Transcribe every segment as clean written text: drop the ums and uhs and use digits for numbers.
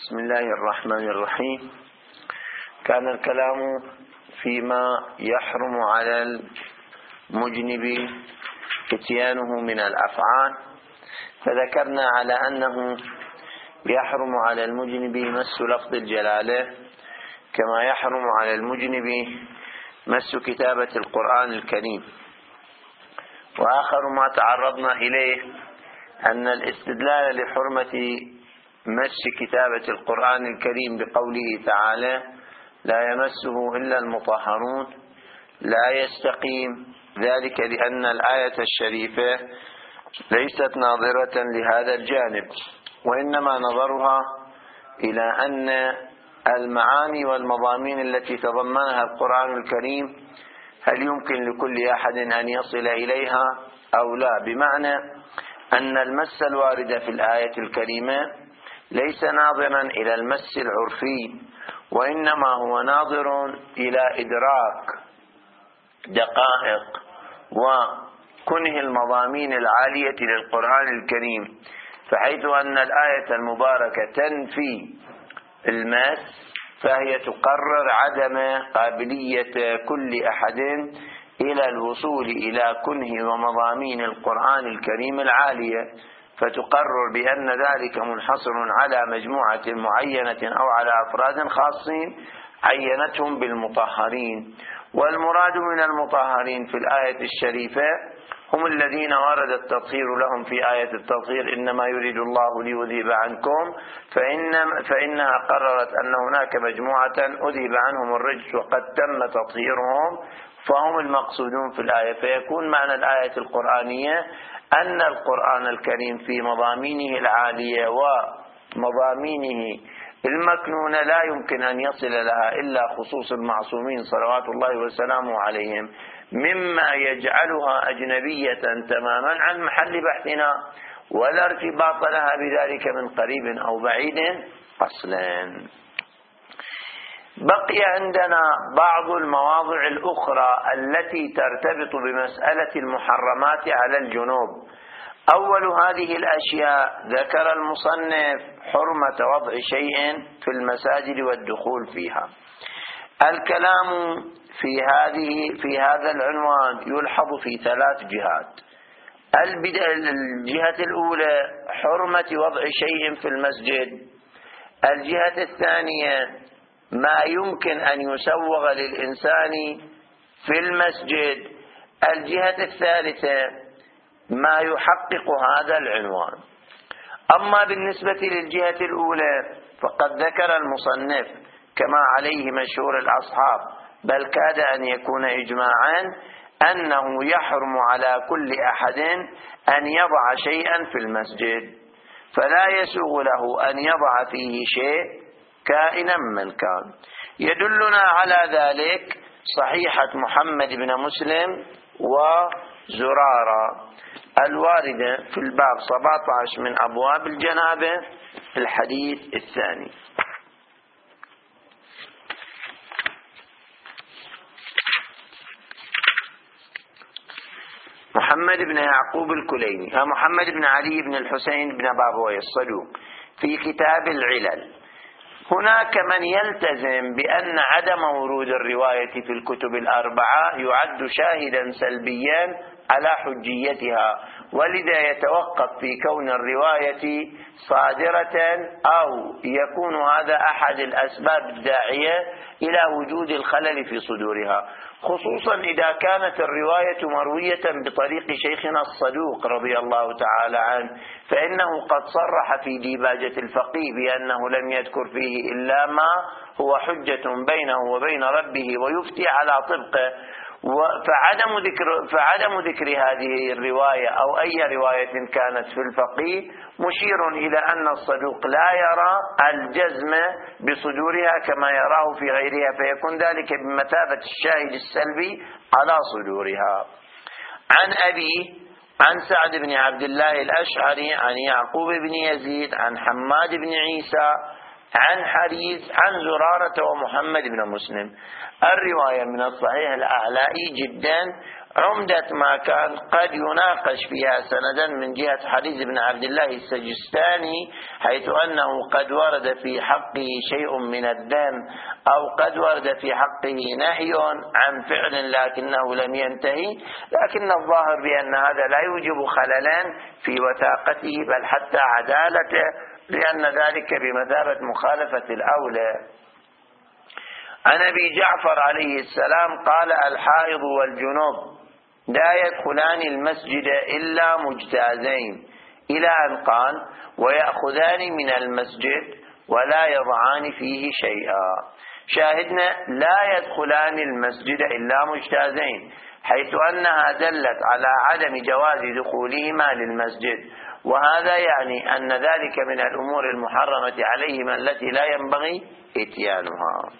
بسم الله الرحمن الرحيم. كان الكلام فيما يحرم على المجنب اتيانه من الأفعال، فذكرنا على أنه يحرم على المجنب مس لفظ الجلالة، كما يحرم على المجنب مس كتابة القرآن الكريم. وآخر ما تعرضنا إليه أن الاستدلال لحرمة مس كتابة القرآن الكريم بقوله تعالى لا يمسه إلا المطهرون لا يستقيم، ذلك لأن الآية الشريفة ليست ناظرة لهذا الجانب، وإنما نظرها إلى أن المعاني والمضامين التي تضمنها القرآن الكريم هل يمكن لكل أحد أن يصل إليها أو لا، بمعنى أن المس الوارد في الآية الكريمة ليس ناظرا إلى المس العرفي، وإنما هو ناظر إلى إدراك دقائق وكنه المضامين العالية للقرآن الكريم، فحيث أن الآية المباركة تنفي المس فهي تقرر عدم قابلية كل أحد إلى الوصول إلى كنه ومضامين القرآن الكريم العالية، فتقرر بأن ذلك منحصر على مجموعة معينة أو على أفراد خاصين عينتهم بالمطهرين. والمراد من المطهرين في الآية الشريفة هم الذين ورد التطهير لهم في آية التطهير إنما يريد الله ليذهب عنكم، فإنها قررت أن هناك مجموعة أذهب عنهم الرجس وقد تم تطهيرهم، فهم المقصودون في الآية. فيكون معنى الآية القرآنية أن القرآن الكريم في مضامينه العالية ومضامينه المكنونة لا يمكن أن يصل لها إلا خصوص المعصومين صلوات الله وسلامه عليهم، مما يجعلها أجنبية تماما عن محل بحثنا، ولا ارتباط لها بذلك من قريب أو بعيد أصلا. بقي عندنا بعض المواضع الأخرى التي ترتبط بمسألة المحرمات على الجنوب. أول هذه الأشياء ذكر المصنف حرمة وضع شيء في المساجد والدخول فيها. الكلام في هذا العنوان يلحظ في 3 جهات. الجهة الأولى حرمة وضع شيء في المسجد، الجهة الثانية ما يمكن أن يسوغ للإنسان في المسجد، الجهة الثالثة ما يحقق هذا العنوان. أما بالنسبة للجهة الأولى فقد ذكر المصنف كما عليه مشهور الأصحاب، بل كاد أن يكون إجماعا، أنه يحرم على كل أحد أن يضع شيئا في المسجد، فلا يسوغ له أن يضع فيه شيء كائنا من كان. يدلنا على ذلك صحيحة محمد بن مسلم وزرارة الواردة في الباب 17 من أبواب الجنابة الحديث الثاني. محمد بن يعقوب الكليني محمد بن علي بن الحسين بن بابويه الصدوق في كتاب العلل. هناك من يلتزم بأن عدم ورود الرواية في الكتب الأربعة يعد شاهدا سلبيا على حجيتها، ولذا يتوقف في كون الرواية صادرة، أو يكون هذا أحد الأسباب الداعية إلى وجود الخلل في صدورها، خصوصا إذا كانت الرواية مروية بطريق شيخنا الصدوق رضي الله تعالى عنه، فإنه قد صرح في ديباجة الفقيه بأنه لم يذكر فيه إلا ما هو حجة بينه وبين ربه ويفتي على طبقه. فعدم ذكر هذه الرواية أو أي رواية كانت في الفقيه مشير إلى أن الصدوق لا يرى الجزم بصدورها كما يراه في غيرها، فيكون ذلك بمثابة الشاهد السلبي على صدورها. عن أبي عن سعد بن عبد الله الأشعري عن يعقوب بن يزيد عن حماد بن عيسى عن حريز عن زرارة ومحمد بن مسلم. الرواية من الصحيح الأعلائي جدا، عمدة ما كان قد يناقش فيها سندا من جهة حديث ابن عبد الله السجستاني، حيث أنه قد ورد في حقه شيء من الدم، أو قد ورد في حقه نهي عن فعل لكنه لم ينتهي، لكن الظاهر بأن هذا لا يوجب خللا في وثاقته بل حتى عدالته، لأن ذلك بمثابة مخالفة الأولى. عن أبي جعفر عليه السلام قال: الحائض والجنوب لا يدخلان المسجد إلا مجتازين، إلى أن قال: ويأخذان من المسجد ولا يضعان فيه شيئا. شاهدنا لا يدخلان المسجد إلا مجتازين، حيث أنها دلت على عدم جواز دخولهما للمسجد، وهذا يعني أن ذلك من الأمور المحرمة عليهما التي لا ينبغي إتيانها.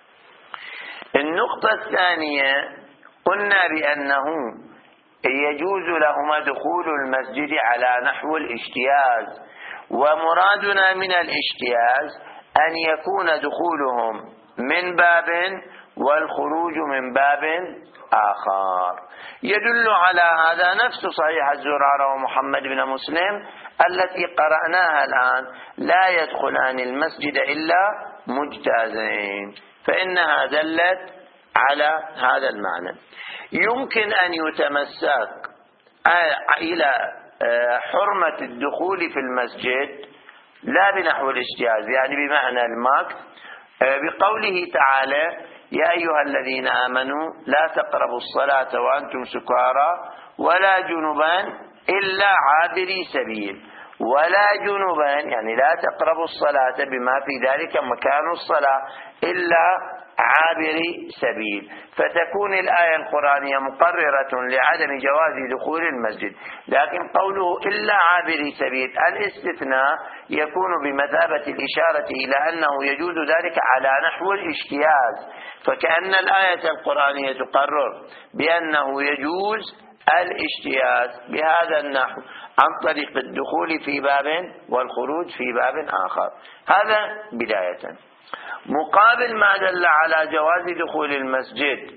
النقطة الثانية، قلنا بأنه يجوز لهما دخول المسجد على نحو الاجتياز، ومرادنا من الاجتياز أن يكون دخولهم من باب والخروج من باب آخر. يدل على هذا نفس صحيح الزرارة ومحمد بن مسلم التي قرأناها الآن: لا يدخلان المسجد إلا مجتازين، فإنها دلت على هذا المعنى. يمكن أن يتمسك إلى حرمة الدخول في المسجد لا بنحو الاجتياز، يعني بمعنى المكث، بقوله تعالى: يا أيها الذين آمنوا لا تقربوا الصلاة وأنتم سكارى ولا جنبا إلا عابري سبيل. ولا جنبا يعني لا تقربوا الصلاة بما في ذلك مكان الصلاة إلا عابري سبيل، فتكون الآية القرآنية مقررة لعدم جواز دخول المسجد. لكن قوله إلا عابري سبيل، الاستثناء يكون بمثابة الإشارة إلى أنه يجوز ذلك على نحو الاجتياز، فكأن الآية القرآنية تقرر بأنه يجوز الاجتياز بهذا النحو عن طريق الدخول في باب والخروج في باب آخر. هذا بداية. مقابل ما دل على جواز دخول المسجد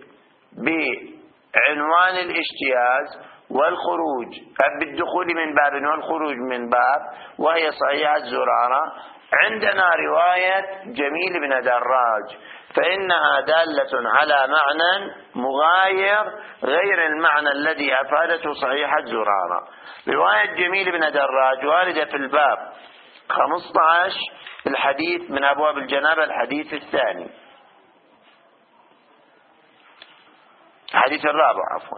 بعنوان الاجتياز والخروج بالدخول من باب والخروج من باب، وهي صحيح الزرارة، عندنا رواية جميل بن دراج، فإنها دالة على معنى مغاير غير المعنى الذي أفادته صحيح الزرارة. رواية جميل بن دراج واردة في الباب 15 الحديث من أبواب الجنابة، الحديث الثاني، الحديث الرابع عفوا.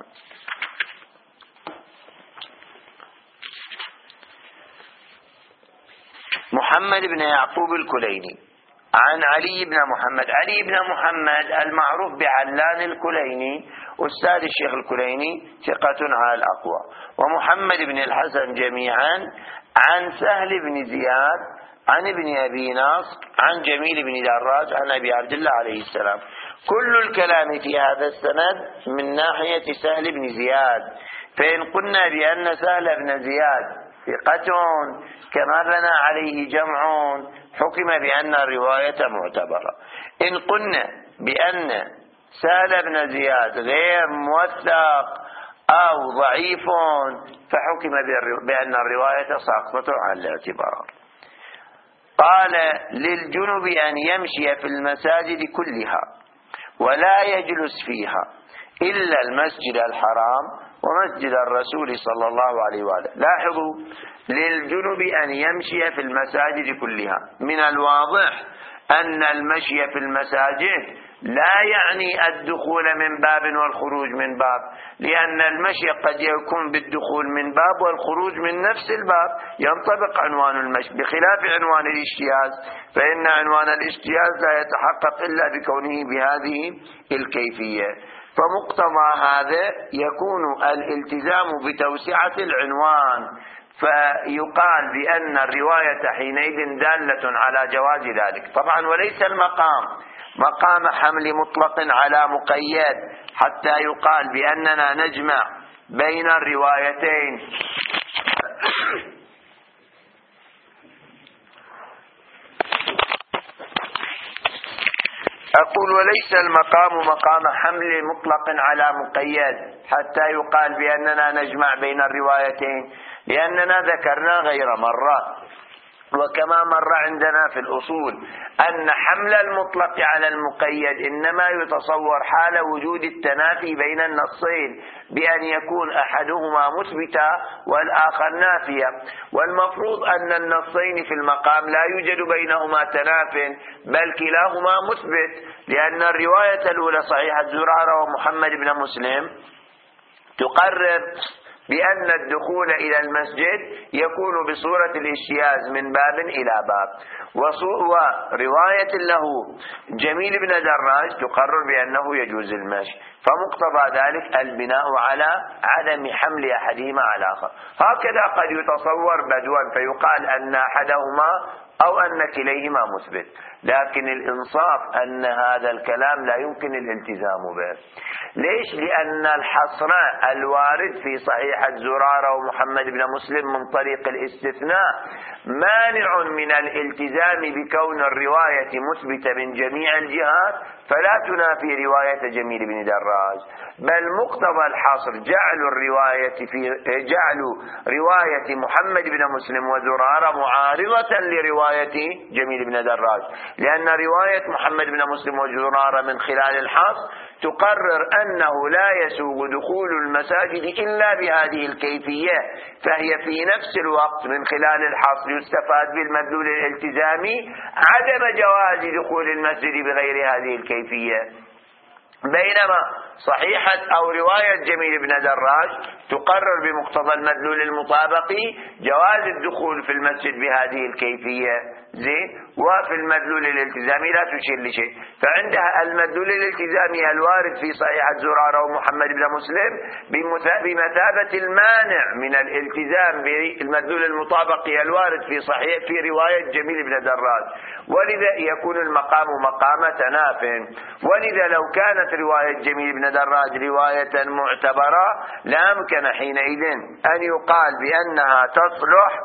محمد بن يعقوب الكليني عن علي بن محمد. علي بن محمد المعروف بعلان الكليني أستاذ الشيخ الكليني، ثقة على الأقوى. ومحمد بن الحسن جميعا عن سهل بن زياد عن ابن أبي ناصر عن جميل بن دراج عن أبي عبد الله عليه السلام. كل الكلام في هذا السند من ناحية سهل بن زياد، فإن قلنا بأن سهل بن زياد ثقة كما بنى عليه جمع حكم بأن الرواية معتبرة. إن قلنا بأن سهل بن زياد غير موثق أو ضعيف فحكم بأن الرواية ساقطة على الاعتبار. قال: للجنب أن يمشي في المساجد كلها ولا يجلس فيها إلا المسجد الحرام ومسجد الرسول صلى الله عليه وآله. لاحظوا: للجنب أن يمشي في المساجد كلها. من الواضح أن المشي في المساجد لا يعني الدخول من باب والخروج من باب، لأن المشي قد يكون بالدخول من باب والخروج من نفس الباب، ينطبق عنوان المشي، بخلاف عنوان الاجتياز، فإن عنوان الاجتياز لا يتحقق إلا بكونه بهذه الكيفية. فمقتضى هذا يكون الالتزام بتوسعة العنوان، فيقال بأن الرواية حينئذ دالة على جواز ذلك. طبعا وليس المقام مقام حمل مطلق على مقيد حتى يقال بأننا نجمع بين الروايتين. أقول وليس المقام مقام حمل مطلق على مقيد حتى يقال بأننا نجمع بين الروايتين، لأننا ذكرنا غير مرة وكما مر عندنا في الأصول أن حمل المطلق على المقيد إنما يتصور حال وجود التنافي بين النصين بأن يكون أحدهما مثبتا والآخر نافيا، والمفروض أن النصين في المقام لا يوجد بينهما تناف بل كلاهما مثبت، لأن الرواية الأولى صحيحة زرارة ومحمد بن مسلم تقرر بأن الدخول إلى المسجد يكون بصورة الاجتياز من باب إلى باب، ورواية له جميل بن دراج تقرر بأنه يجوز المشي، فمقتضى ذلك البناء على عدم حمل أحدهما على الآخر. هكذا قد يتصور بدوا فيقال أن أحدهما أو أن كليهما مثبت، لكن الإنصاف أن هذا الكلام لا يمكن الالتزام به. ليش؟ لأن الحصر الوارد في صحيحة زرارة ومحمد بن مسلم من طريق الاستثناء مانع من الالتزام بكون الرواية مثبتة من جميع الجهات، فلا تنافي رواية جميل بن دراج، بل مقتضى الحصر جعل رواية محمد بن مسلم وزرارة معارضة لرواية جميل بن دراج، لأن رواية محمد بن مسلم وزرارة من خلال الحصر تقرر أنه لا يسوغ دخول المساجد إلا بهذه الكيفية، فهي في نفس الوقت من خلال الحصر يستفاد بالمدلول الالتزامي عدم جواز دخول المسجد بغير هذه الكيفية، بينما صحيحة أو رواية جميل بن دراج تقرر بمقتضى المدلول المطابقي جواز الدخول في المسجد بهذه الكيفية، وفي المدلول الالتزامي لا تشير لشيء، فعندها المدلول الالتزامي الوارد في صحيحة زرارة ومحمد بن مسلم بمثابة المانع من الالتزام بالمدلول المطابقي الوارد في رواية جميل بن دراج، ولذا يكون المقام مقام تناف. ولذا لو كانت رواية جميل بن دراج رواية معتبرة لأمكن حينئذ أن يقال بأنها تصلح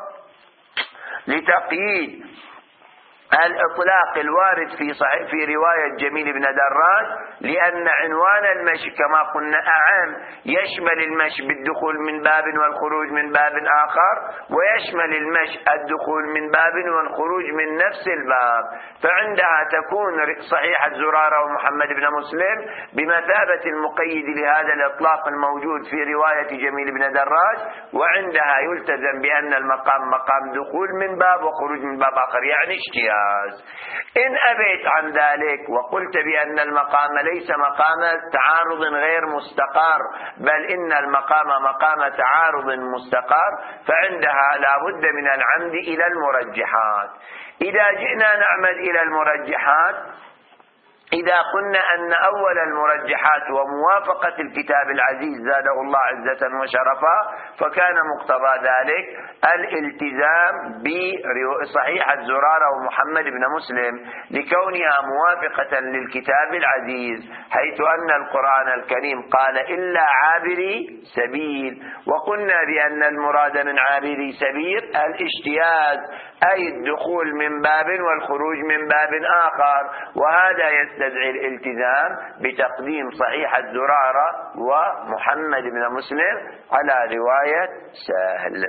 لتقييد الإطلاق الوارد في رواية جميل بن دراج، لأن عنوان المشي كما قلنا أعم، يشمل المشي بالدخول من باب والخروج من باب آخر، ويشمل المشي الدخول من باب والخروج من نفس الباب، فعندها تكون صحيحة زرارة ومحمد بن مسلم بمثابة المقيد لهذا الإطلاق الموجود في رواية جميل بن دراج، وعندها يلتزم بأن المقام مقام دخول من باب وخروج من باب آخر، يعني اشتياز. إن أبيت عن ذلك وقلت بأن المقام ليس مقام تعارض غير مستقر بل إن المقام مقام تعارض مستقر، فعندها لا بد من العمد إلى المرجحات. إذا جئنا نعمد إلى المرجحات، إذا قلنا أن أول المرجحات وموافقة الكتاب العزيز زاده الله عزة وشرفا، فكان مقتضى ذلك الالتزام بصحيحة زرارة ومحمد بن مسلم لكونها موافقة للكتاب العزيز، حيث أن القرآن الكريم قال إلا عابري سبيل، وقلنا بأن المراد من عابري سبيل الاجتياز، أي الدخول من باب والخروج من باب آخر، وهذا يستدعي الالتزام بتقديم صحيحة زرارة ومحمد بن مسلم على رواية سهل.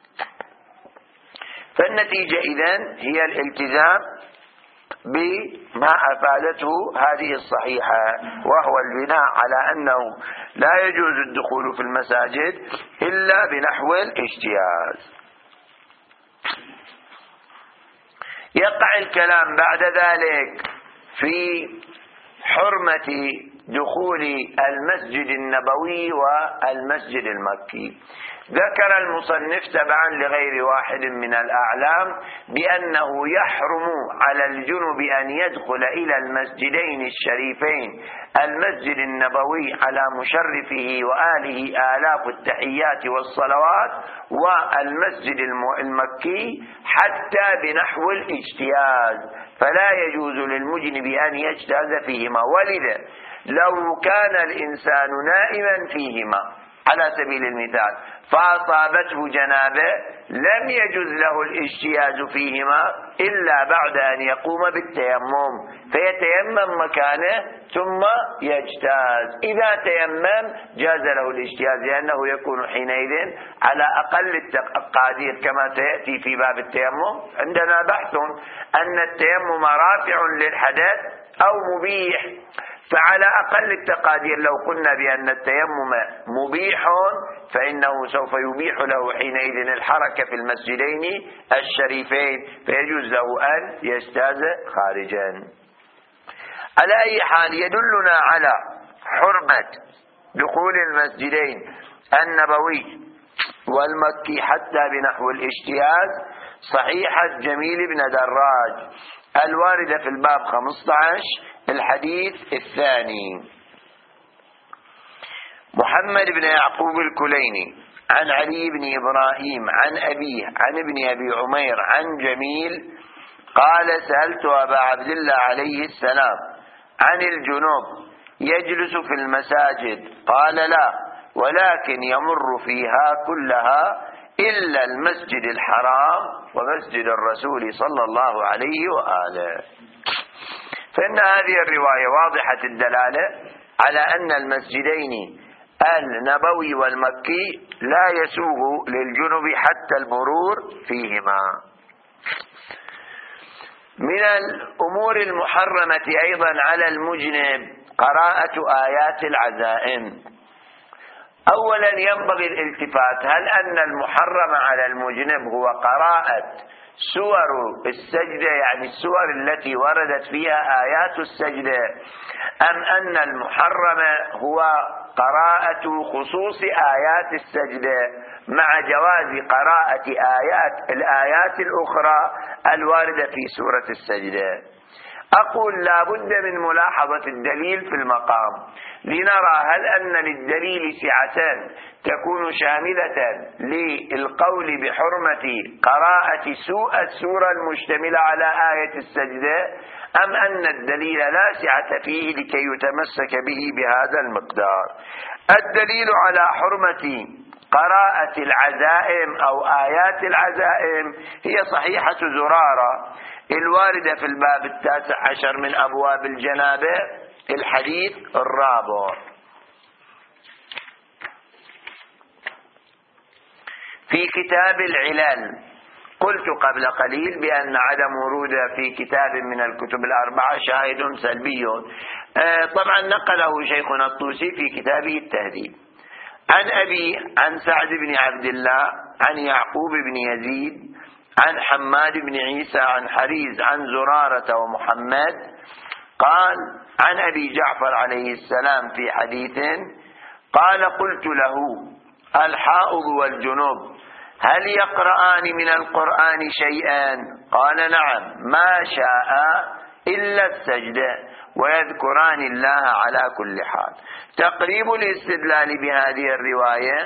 فالنتيجة إذن هي الالتزام بما أفادته هذه الصحيحة، وهو البناء على أنه لا يجوز الدخول في المساجد إلا بنحو الاجتياز. يقع الكلام بعد ذلك في حرمة دخول المسجد النبوي والمسجد المكي. ذكر المصنف تبعا لغير واحد من الأعلام بأنه يحرم على الجنب أن يدخل إلى المسجدين الشريفين، المسجد النبوي على مشرفه وآله آلاف التحيات والصلوات، والمسجد المكي حتى بنحو الاجتياز، فلا يجوز للمجنب أن يجتاز فيهما. ولذا لو كان الإنسان نائما فيهما على سبيل المثال فأصابته جنابة لم يجوز له الاجتياز فيهما إلا بعد أن يقوم بالتيمم، فيتيمم مكانه ثم يجتاز. إذا تيمم جاز له الاجتياز لأنه يكون حينئذ على أقل التقادير كما سيأتي في باب التيمم. عندنا بحث أن التيمم رافع للحدث أو مبيح، فعلى أقل التقادير لو قلنا بأن التيمم مبيح فإنه سوف يبيح له حينئذ الحركة في المسجدين الشريفين، فيجوز له أن يجتاز خارجا. على أي حال يدلنا على حرمة دخول المسجدين النبوي والمكي حتى بنحو الاجتياز صحيحة جميل بن دراج الواردة في الباب 15 الحديث الثاني. محمد بن يعقوب الكليني عن علي بن إبراهيم عن أبيه عن ابن أبي عمير عن جميل قال سألت أبا عبد الله عليه السلام عن الجنوب يجلس في المساجد؟ قال لا، ولكن يمر فيها كلها إلا المسجد الحرام ومسجد الرسول صلى الله عليه وآله. فإن هذه الرواية واضحة الدلالة على أن المسجدين النبوي والمكي لا يسوغ للجنب حتى المرور فيهما. من الأمور المحرمة أيضا على المجنب قراءة آيات العزائم. أولا ينبغي الالتفات، هل أن المحرم على المجنب هو قراءة سور السجدة يعني السور التي وردت فيها آيات السجدة، أم أن المحرم هو قراءة خصوص آيات السجدة مع جواز قراءة الآيات الأخرى الواردة في سورة السجدة؟ أقول لا بد من ملاحظة الدليل في المقام لنرى هل أن للدليل سعة تكون شاملة للقول بحرمة قراءة السورة المشتملة على آية السجدة، أم أن الدليل لا سعة فيه لكي يتمسك به بهذا المقدار. الدليل على حرمة قراءة العزائم أو آيات العزائم هي صحيحة زرارة الواردة في الباب 19 من أبواب الجنابة الحديث الرابع. في كتاب العلل قلت قبل قليل بأن عدم ورود في كتاب من الكتب الأربعة شاهد سلبي، طبعا نقله شيخنا الطوسي في كتابه التهذيب. عن أبي عن سعد بن عبد الله عن يعقوب بن يزيد عن حماد بن عيسى عن حريز عن زرارة ومحمد قال عن أبي جعفر عليه السلام في حديث قال قلت له الحائض والجنوب هل يقرآن من القرآن شيئا؟ قال نعم ما شاء إلا السجدة ويذكران الله على كل حال. تقريب الاستدلال بهذه الرواية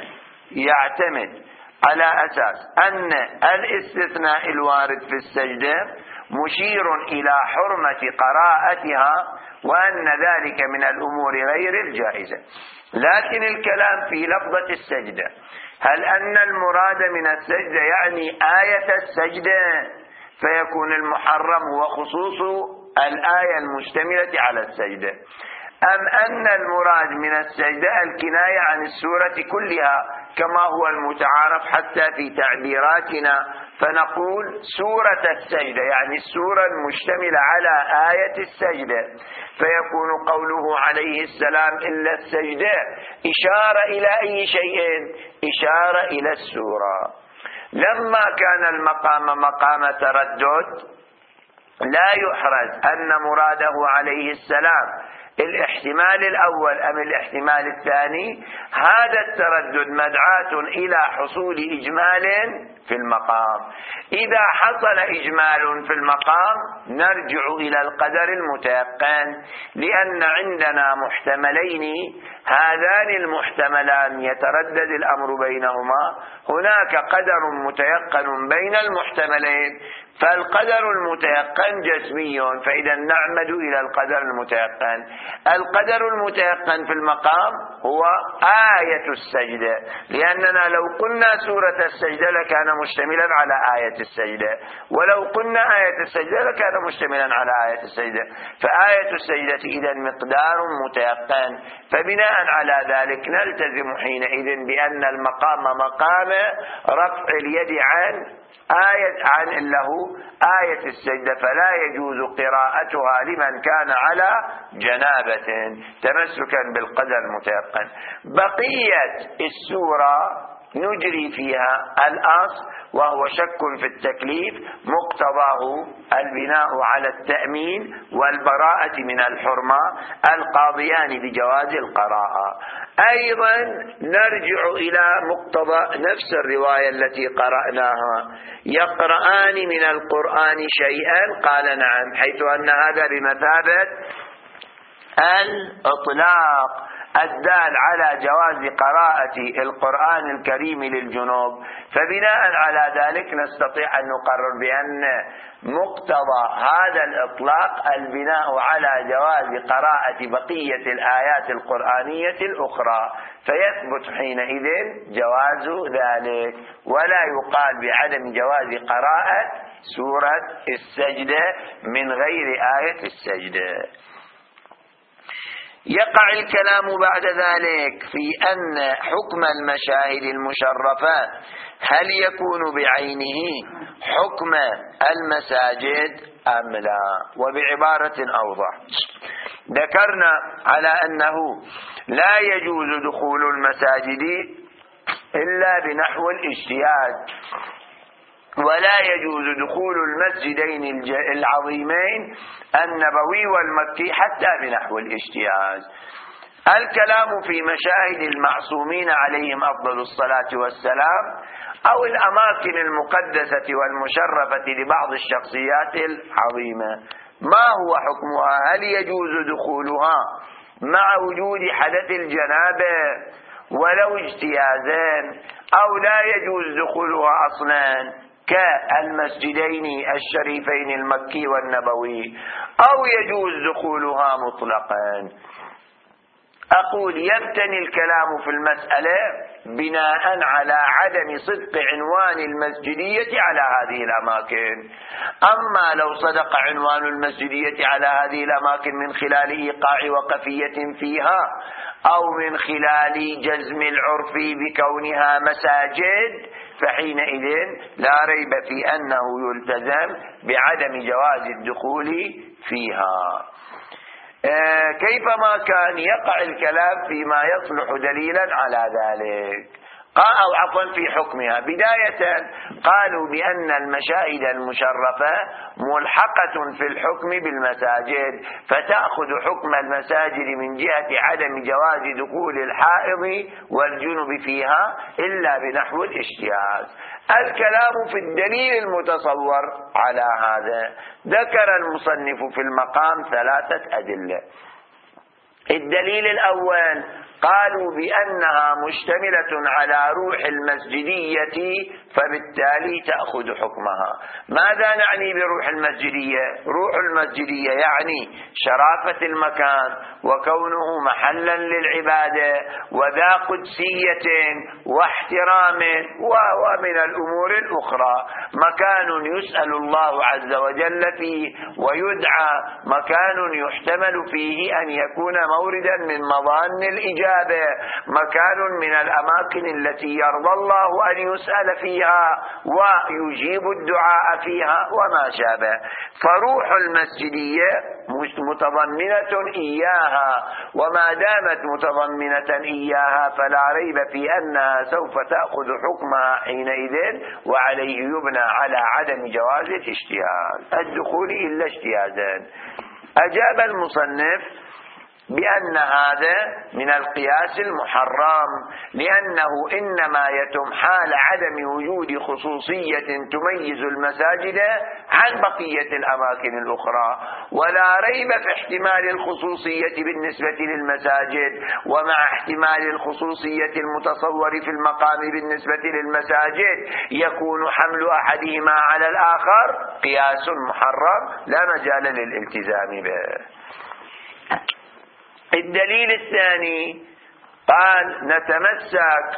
يعتمد على أساس أن الاستثناء الوارد في السجدة مشير إلى حرمة قراءتها وأن ذلك من الأمور غير الجائزة، لكن الكلام في لفظة السجدة هل أن المراد من السجدة يعني آية السجدة فيكون المحرم هو خصوص الآية المشتملة على السجدة، أم أن المراد من السجدة الكناية عن السورة كلها كما هو المتعارف حتى في تعبيراتنا، فنقول سورة السجدة يعني السورة المشتملة على آية السجدة، فيكون قوله عليه السلام إلا السجدة إشارة إلى أي شيء؟ إشارة إلى السورة. لما كان المقام مقام تردد لا يحرز أن مراده عليه السلام الاحتمال الأول أم الاحتمال الثاني، هذا التردد مدعاة إلى حصول إجمال في المقام. إذا حصل إجمال في المقام نرجع إلى القدر المتيقن، لأن عندنا محتملين، هذان المحتملان يتردد الأمر بينهما، هناك قدر متيقن بين المحتملين، فالقدر المتيقن جسمي، فإذا نعمد إلى القدر المتيقن. القدر المتيقن في المقام هو آية السجدة، لأننا لو قلنا سورة السجدة لكان مشتملا على آية السجدة، ولو قلنا آية السجدة لكان مشتملا على آية السجدة. فآية السجدة إذا مقدار متيقن، فبناء على ذلك نلتزم حينئذ بأن المقام مقام رفع اليد عن له آية السجدة، فلا يجوز قراءتها لمن كان على جنابة تمسكا بالقدر المتيقن. بقية السورة نجري فيها الأصل وهو شك في التكليف، مقتضاه البناء على التأمين والبراءة من الحرمة القاضيان بجواز القراءة. أيضا نرجع إلى مقتضى نفس الرواية التي قرأناها: يقرآن من القرآن شيئا؟ قال نعم، حيث أن هذا بمثابة الإطلاق الدال على جواز قراءة القرآن الكريم للجنوب. فبناء على ذلك نستطيع أن نقرر بأن مقتضى هذا الإطلاق البناء على جواز قراءة بقية الآيات القرآنية الأخرى، فيثبت حينئذ جواز ذلك، ولا يقال بعدم جواز قراءة سورة السجدة من غير آية السجدة. يقع الكلام بعد ذلك في أن حكم المشاهد المشرفة هل يكون بعينه حكم المساجد أم لا؟ وبعبارة أوضح، ذكرنا على أنه لا يجوز دخول المساجد إلا بنحو الاجتهاد، ولا يجوز دخول المسجدين العظيمين النبوي والمكي حتى بنحو الاجتهاد. الكلام في مشاهد المعصومين عليهم أفضل الصلاة والسلام أو الأماكن المقدسة والمشرفة لبعض الشخصيات العظيمة، ما هو حكمها؟ هل يجوز دخولها مع وجود حدث الجنابة ولو اجتيازا، أو لا يجوز دخولها أصلا كالمسجدين الشريفين المكي والنبوي، أو يجوز دخولها مطلقا؟ أقول يبتني الكلام في المسألة بناء على عدم صدق عنوان المسجدية على هذه الأماكن. أما لو صدق عنوان المسجدية على هذه الأماكن من خلال إيقاع وقفية فيها أو من خلال جزم العرف بكونها مساجد، فحينئذ لا ريب في أنه يلتزم بعدم جواز الدخول فيها. كيفما كان يقع الكلام فيما يصلح دليلا على ذلك، أو عفوا في حكمها. بداية قالوا بأن المشاهد المشرفة ملحقة في الحكم بالمساجد، فتأخذ حكم المساجد من جهة عدم جواز دخول الحائض والجنب فيها إلا بنحو الاجتهاد. الكلام في الدليل المتصور على هذا. ذكر المصنف في المقام 3 أدلة. الدليل الأول قالوا بأنها مشتملة على روح المسجدية، فبالتالي تأخذ حكمها. ماذا نعني بروح المسجدية؟ روح المسجدية يعني شرافة المكان وكونه محلا للعبادة وذا قدسية واحترام ومن الأمور الأخرى. مكان يسأل الله عز وجل فيه ويدعى، مكان يحتمل فيه أن يكون موردا من مظان الإجابة، مكان من الأماكن التي يرضى الله أن يسأل فيها ويجيب الدعاء فيها وما شابه. فروح المسجدية متضمنة إياها، وما دامت متضمنة إياها فلا ريب في أنها سوف تأخذ حكمها حينئذ، وعليه يبنى على عدم جواز الاجتهاد الدخول إلا اجتهادا. أجاب المصنف بأن هذا من القياس المحرم، لأنه إنما يتم حال عدم وجود خصوصية تميز المساجد عن بقية الأماكن الأخرى، ولا ريب في احتمال الخصوصية بالنسبة للمساجد، ومع احتمال الخصوصية المتصور في المقام بالنسبة للمساجد يكون حمل أحدهما على الآخر قياس محرم لا مجال للالتزام به. الدليل الثاني قال نتمسك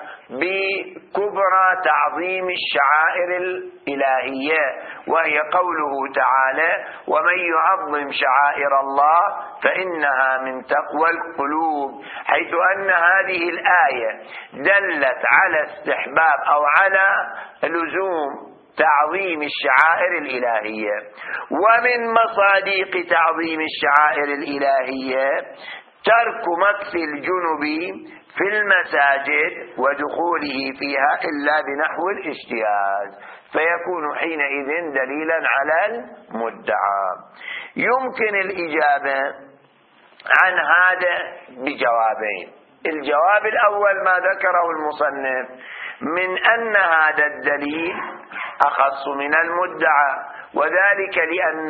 بكبرى تعظيم الشعائر الإلهية، وهي قوله تعالى ومن يعظم شعائر الله فإنها من تقوى القلوب، حيث أن هذه الآية دلت على استحباب أو على لزوم تعظيم الشعائر الإلهية. ومن مصادق تعظيم الشعائر الإلهية ترك مكث الجنب في المساجد ودخوله فيها إلا بنحو الاجتهاد، فيكون حينئذ دليلا على المدعى. يمكن الإجابة عن هذا بجوابين. الجواب الأول ما ذكره المصنف من أن هذا الدليل أخص من المدعى، وذلك لأن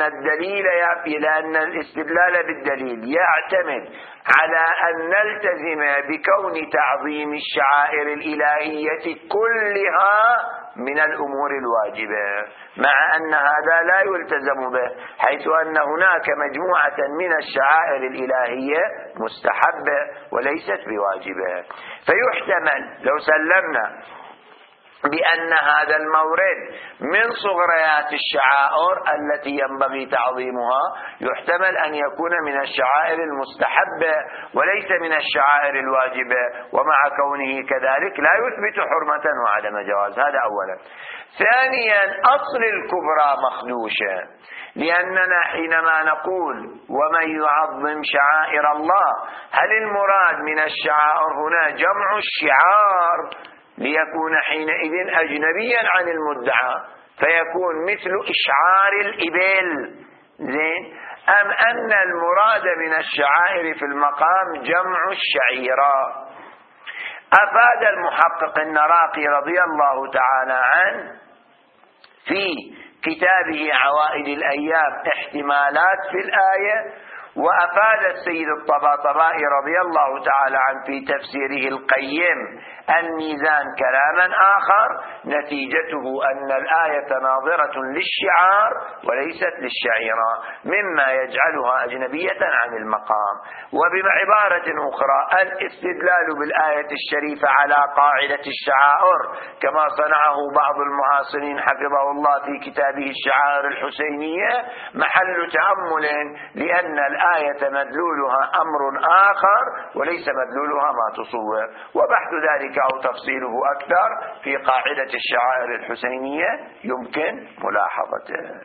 الاستدلال بالدليل يعتمد على أن نلتزم بكون تعظيم الشعائر الإلهية كلها من الأمور الواجبة، مع أن هذا لا يلتزم به، حيث أن هناك مجموعة من الشعائر الإلهية مستحبة وليست بواجبة. فيحتمل لو سلمنا بأن هذا المورد من صغريات الشعائر التي ينبغي تعظيمها، يحتمل أن يكون من الشعائر المستحبة وليس من الشعائر الواجبة، ومع كونه كذلك لا يثبت حرمة وعدم جواز. هذا أولا. ثانيا أصل الكبرى مخدوشة، لأننا حينما نقول ومن يعظم شعائر الله، هل المراد من الشعائر هنا جمع الشعار ليكون حينئذ أجنبيا عن المدعى فيكون مثل إشعار الإبل، زين، أم أن المراد من الشعائر في المقام جمع الشعيرة؟ أفاد المحقق النراقي رضي الله تعالى عنه في كتابه عوائد الأيام احتمالات في الآية، وأفاد السيد الطباطبائي رضي الله تعالى عنه في تفسيره القيم الميزان كلاما آخر، نتيجته أن الآية ناظرة للشعار وليست للشعيرة، مما يجعلها أجنبية عن المقام. وبعبارة أخرى الاستدلال بالآية الشريفة على قاعدة الشعائر كما صنعه بعض المعاصرين حفظه الله في كتابه الشعائر الحسينية محل تأمل، لأن الآية مدلولها أمر آخر وليس مدلولها ما تصور، وبحث ذلك أو تفصيله أكثر في قاعدة الشعائر الحسينية يمكن ملاحظته.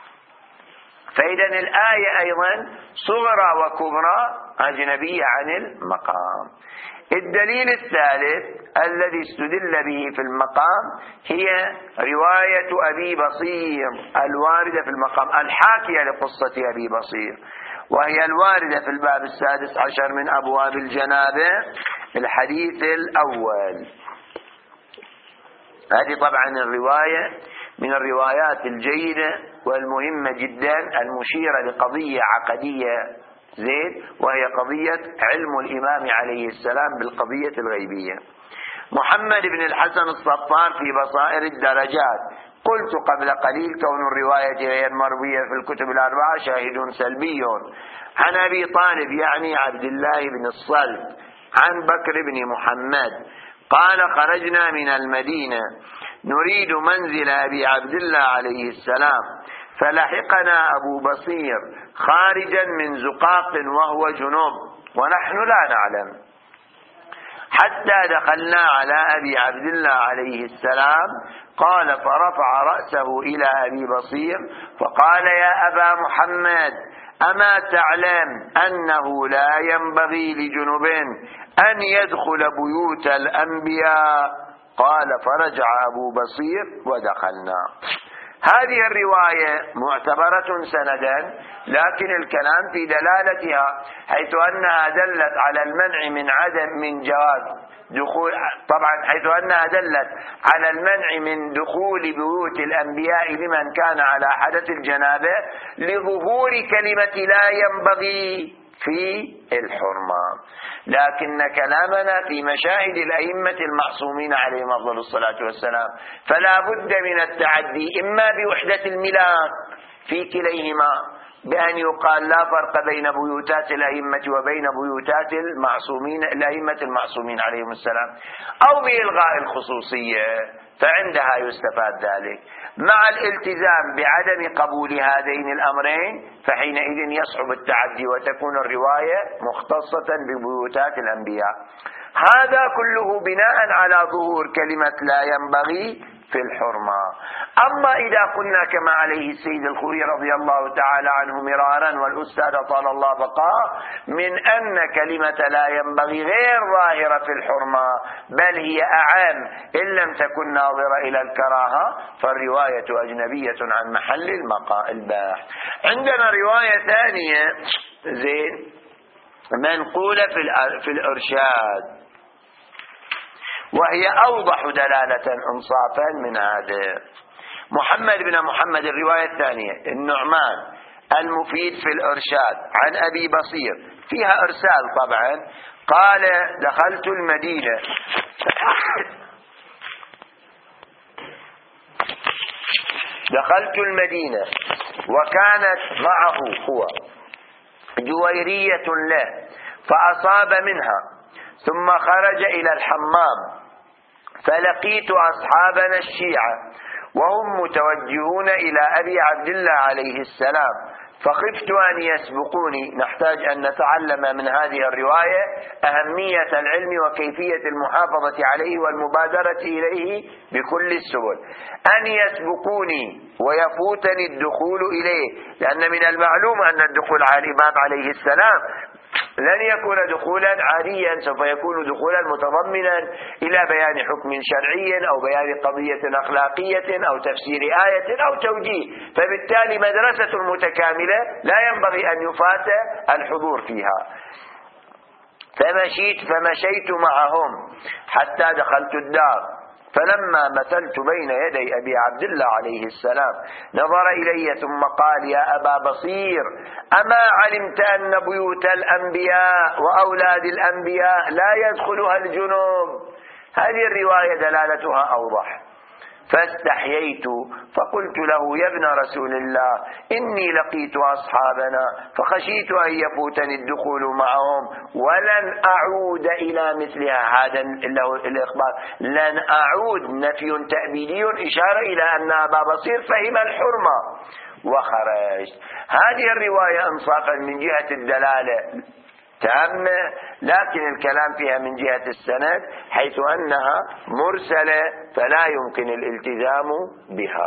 فإذا الآية أيضا صغرى وكبرى أجنبية عن المقام. الدليل الثالث الذي استدل به في المقام هي رواية أبي بصير الواردة في المقام الحاكية لقصة أبي بصير، وهي الواردة في الباب 16 من أبواب الجنابة الحديث الأول. هذه طبعا الرواية من الروايات الجيدة والمهمة جدا المشيرة لقضية عقدية زين، وهي قضية علم الإمام عليه السلام بالقضية الغيبية. محمد بن الحسن الصفار في بصائر الدرجات قلت قبل قليل كون الرواية غير مروية في الكتب الأربعة شاهد سلبي عن أبي طالب يعني عبد الله بن الصلت عن بكر بن محمد قال خرجنا من المدينة نريد منزل أبي عبد الله عليه السلام، فلحقنا أبو بصير خارجا من زقاق وهو جنوب ونحن لا نعلم، حتى دخلنا على أبي عبد الله عليه السلام قال فرفع رأسه إلى أبي بصير فقال يا أبا محمد أما تعلم أنه لا ينبغي لجنب أن يدخل بيوت الأنبياء؟ قال فرجع أبو بصير ودخلنا. هذه الرواية معتبرة سندا، لكن الكلام في دلالتها، حيث أنها دلت على المنع من جواز دخول، طبعا حيث أنها دلت على المنع من دخول بيوت الأنبياء لمن كان على حدث الجنابة لظهور كلمة لا ينبغي في الحرمة. لكن كلامنا في مشاهد الأئمة المعصومين عليهم أفضل الصلاة والسلام، فلا بد من التعدي إما بوحدة الملاك في كليهما، بأن يقال لا فرق بين بيوتات الأئمة وبين بيوتات الأئمة المعصومين عليهم السلام، أو بإلغاء الخصوصية، فعندها يستفاد ذلك. مع الالتزام بعدم قبول هذين الأمرين فحينئذ يصعب التعدي وتكون الرواية مختصة ببيوتات الأنبياء. هذا كله بناء على ظهور كلمة لا ينبغي في الحرمة. أما إذا قلنا كما عليه السيد الخوئي رضي الله تعالى عنه مرارا والأستاذ طال الله بقاه، من أن كلمة لا ينبغي غير ظاهرة في الحرمة بل هي أعم إن لم تكن ناظرة إلى الكراهة، فالرواية أجنبية عن محل الباحث. عندنا رواية ثانية زين منقولة في الإرشاد، وهي أوضح دلالة إنصافا من هذا. محمد بن محمد الرواية الثانية النعمان المفيد في الإرشاد عن أبي بصير، فيها إرسال طبعا، قال دخلت المدينة وكانت معه هو جويرية له فأصاب منها، ثم خرج إلى الحمام فلقيت أصحابنا الشيعة وهم متوجهون إلى أبي عبد الله عليه السلام، فخفت أن يسبقوني. نحتاج أن نتعلم من هذه الرواية أهمية العلم وكيفية المحافظة عليه والمبادرة إليه بكل السبل. أن يسبقوني ويفوتني الدخول إليه، لأن من المعلوم أن الدخول على الإمام عليه السلام لن يكون دخولا عاديا، سوف يكون دخولا متضمنا إلى بيان حكم شرعي أو بيان قضية أخلاقية أو تفسير آية أو توجيه، فبالتالي مدرسة متكاملة لا ينبغي أن يفات الحضور فيها. فمشيت معهم حتى دخلت الدار، فلما مثلت بين يدي أبي عبد الله عليه السلام نظر إلي ثم قال يا أبا بصير أما علمت أن بيوت الأنبياء وأولاد الأنبياء لا يدخلها الجنوب؟ هذه الرواية دلالتها أوضح. فاستحييت فقلت له يا ابن رسول الله إني لقيت أصحابنا فخشيت أن يفوتني الدخول معهم ولن أعود إلى مثلها. هذا الإخبار لن أعود نفي تأبيدي إشارة إلى أن أبا بصير فهم الحرمة وخرجت. هذه الرواية انصافا من جهة الدلالة تامة، لكن الكلام فيها من جهة السند حيث أنها مرسلة فلا يمكن الالتزام بها.